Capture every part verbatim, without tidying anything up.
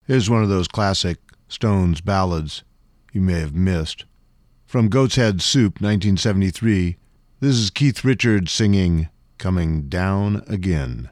Here's one of those classic Stones ballads you may have missed. From Goat's Head Soup, nineteen seventy-three, this is Keith Richards singing Coming Down Again.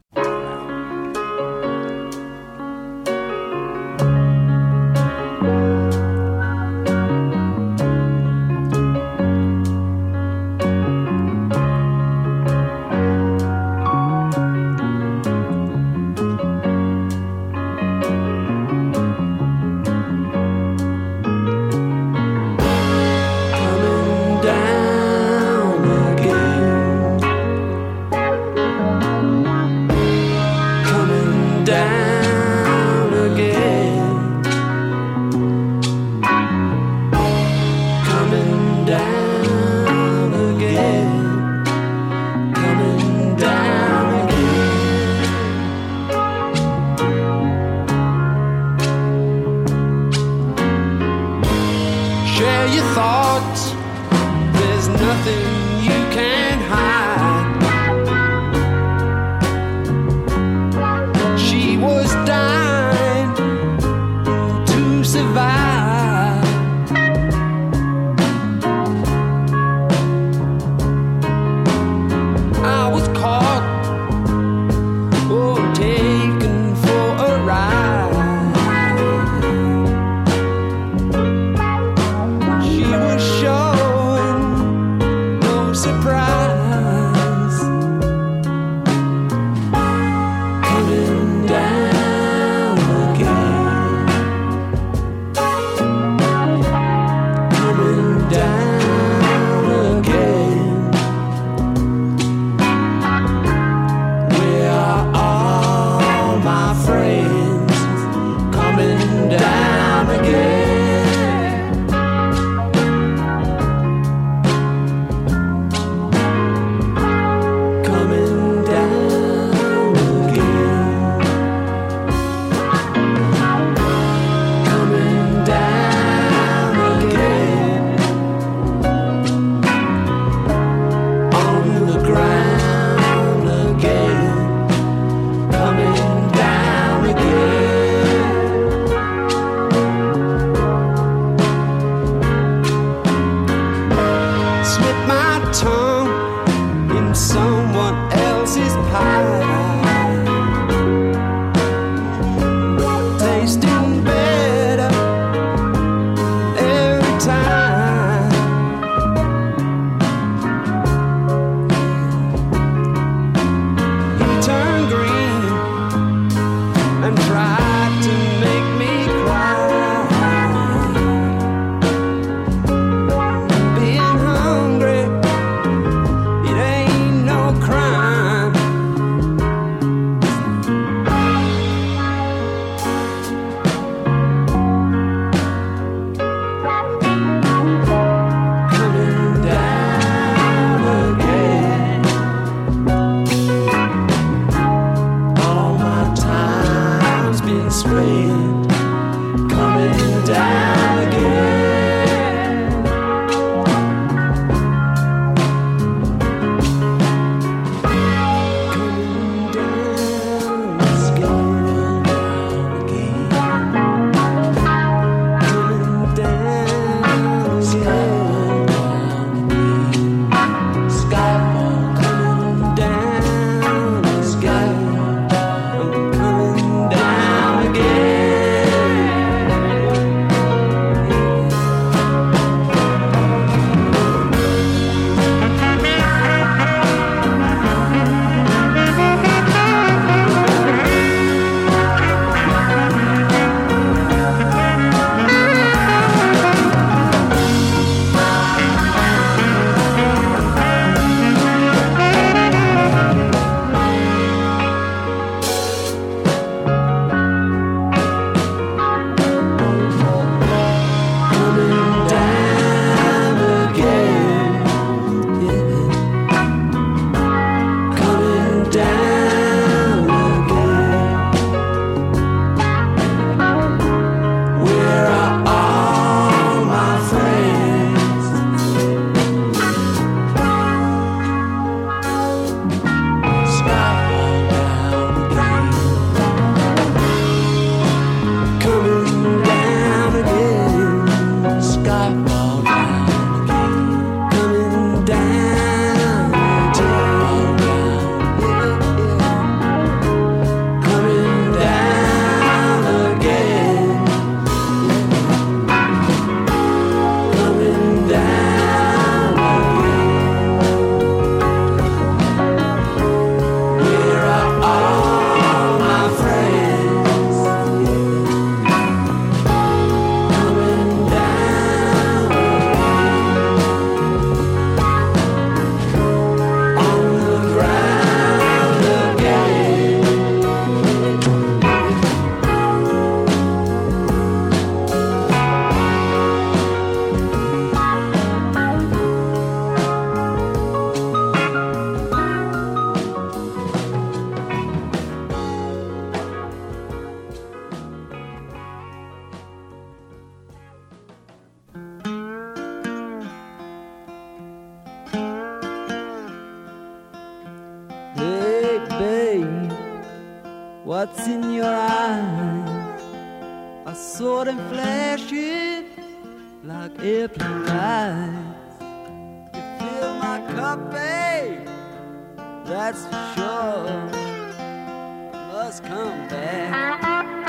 What's in your eyes are sort of flashing like airplane lights. You fill my cup, babe, that's for sure. Must come back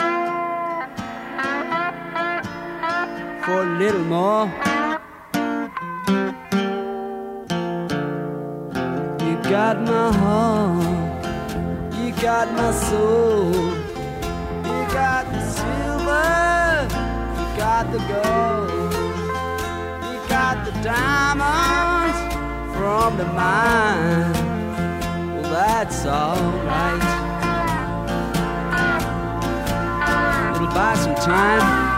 for a little more. You got my heart, you got my soul, you got the silver, you got the gold, you got the diamonds from the mine. Well, that's alright. It'll buy some time.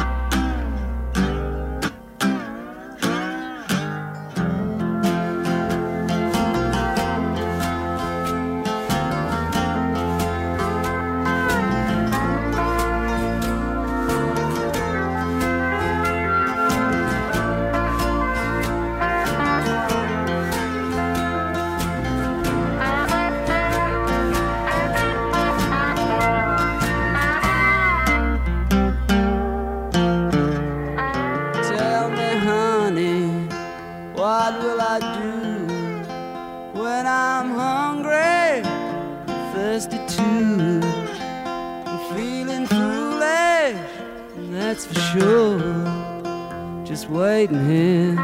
What will I do when I'm hungry, thirsty too? I'm feeling foolish, and that's for sure. Just waiting here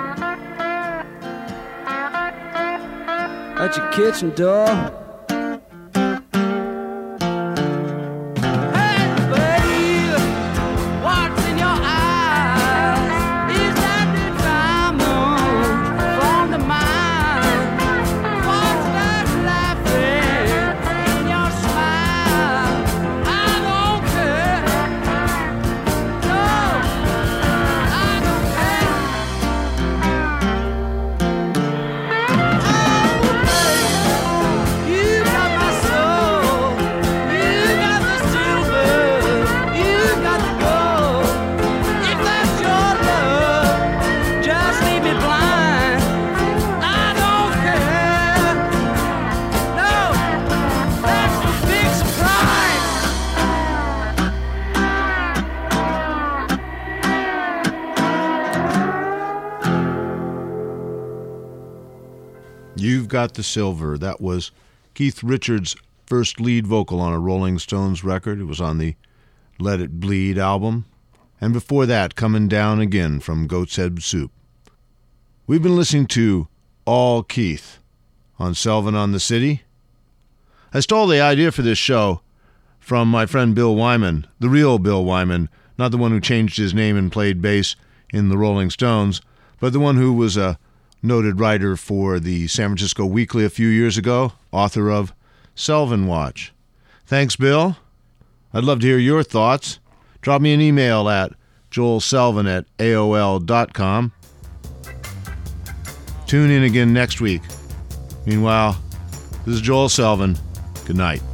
at your kitchen door. You've Got the Silver. That was Keith Richards' first lead vocal on a Rolling Stones record. It was on the Let It Bleed album. And before that, Coming Down Again from Goat's Head Soup. We've been listening to All Keith on Selvin on the City. I stole the idea for this show from my friend Bill Wyman, the real Bill Wyman, not the one who changed his name and played bass in the Rolling Stones, but the one who was a noted writer for the San Francisco Weekly a few years ago, author of Selvin Watch. Thanks, Bill. I'd love to hear your thoughts. Drop me an email at joelselvin at A O L dot com. Tune in again next week. Meanwhile, this is Joel Selvin. Good night.